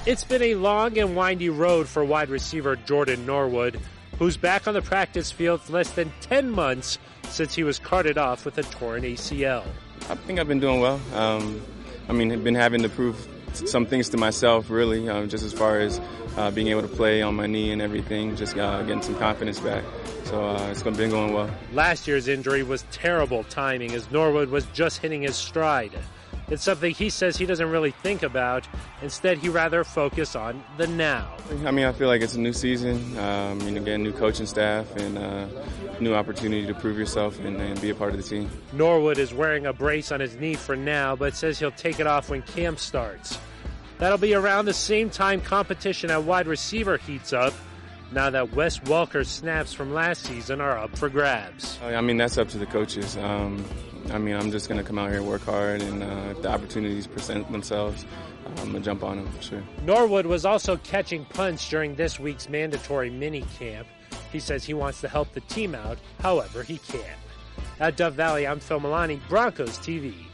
It's been a long and windy road for wide receiver Jordan Norwood, who's back on the practice field less than 10 months since he was carted off with a torn ACL. I think I've been doing well. I've been having to prove some things to myself, really, just as far as being able to play on my knee and everything, just getting some confidence back. So it's been going well. Last year's injury was terrible timing as Norwood was just hitting his stride. It's something he says he doesn't really think about. Instead, he'd rather focus on the now. I feel like it's a new season, again, new coaching staff and new opportunity to prove yourself and be a part of the team. Norwood is wearing a brace on his knee for now, but says he'll take it off when camp starts. That'll be around the same time competition at wide receiver heats up, now that Wes Welker's snaps from last season are up for grabs. That's up to the coaches. I'm just going to come out here and work hard, and if the opportunities present themselves, I'm going to jump on them for sure. Norwood was also catching punts during this week's mandatory mini camp. He says he wants to help the team out however he can. At Dove Valley, I'm Phil Milani, Broncos TV.